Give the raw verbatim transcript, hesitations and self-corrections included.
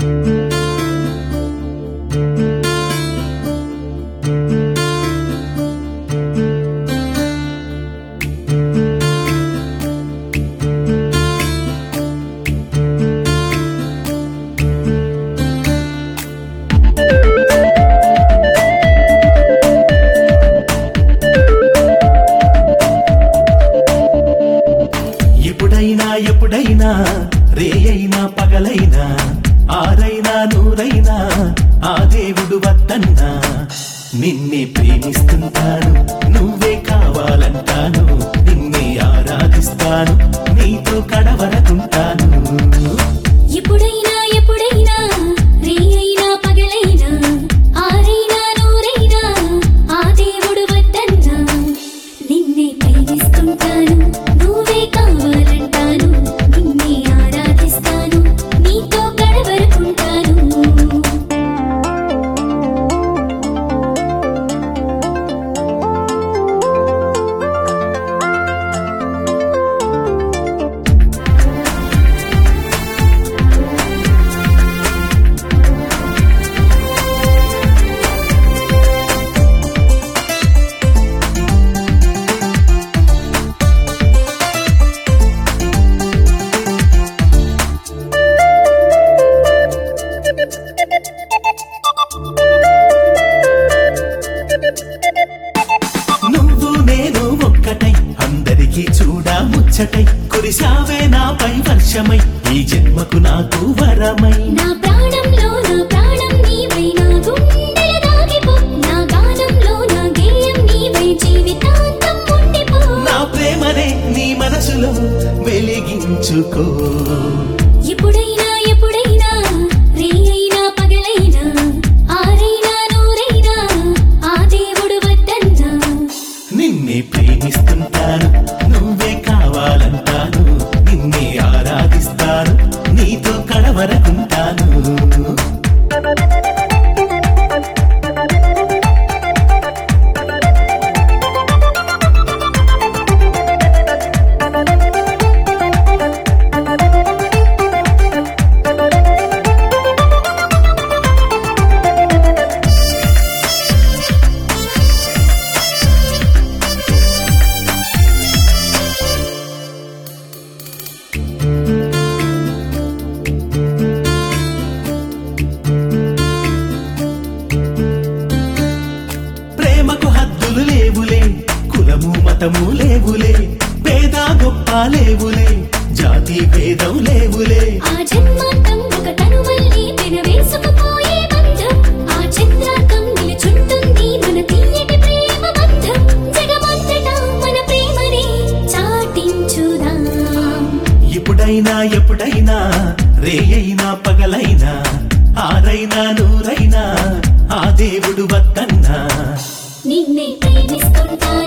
ఎప్పుడైనా ఎప్పుడైనా రేయైనా పగలైనా ఆరైనా నూరైనా ఆ దేవుడు వద్దన్నా నిన్నే ప్రేమిస్తుంటాను, నువ్వే కావాలంటాను, నిన్నే ఆరాధిస్తాను, నీతో కడవరకుంటాను. ఎప్పుడైనా ఎప్పుడైనా రేయైనా పగలైనా ఆరైనా నూరైనా ఆ దేవుడు వద్దన్నా నిన్నే ప్రేమిస్తుంటాను, నువ్వే కావాలంటాను, నిన్నే ఆరాధిస్తాను, నీతో గడవరకుంటాను. నువ్వు నేను ఒక్కటై అందరికీ చూడా ముచ్చటై కురిసావే నాపై వర్షమై ఈ జన్మకు నాకు వరమై. నా ప్రాణంలో నా ప్రాణం నీవై నా గుండెల దాగిపో, నా గానంలో నా గేయం నీవై జీవితాంతం ఉండిపో. నా ప్రేమనే నీ మనసులో వెలిగించుకో. ఎప్పుడైనా ఎప్పుడైనా రేయైనా పగలైనా ఆరైనా నూరైనా ఆ దేవుడు వద్దన్నా నిన్నే ప్రేమిస్తుంటాను, నువ్వే కావాలంటాను, నిన్నే ఆరాధిస్తాను, నీతో కడవరకుంటాను. ప్రేమకు హద్దులు లేవులే, కులము మతము లేవులే, పేద గొప్ప లేవులే, జాతి భేదం లేవులే. ఆ జన్మాంతం ఒక తనువల్లి పెనవేసుకుపోయే బంధం, ఆ చంద్రాంతం నిలుచుంటుంది మన తీయటి ప్రేమ బంధం. జగమంతటా మన ప్రేమని చాటించుదాం. ఎప్పుడైనా ఎప్పుడైనా రేయైనా పగలైనా ఆరైనా నూరైనా ఆ దేవుడు వద్దన్నా నిన్నే ప్రేమిస్తుంటాను.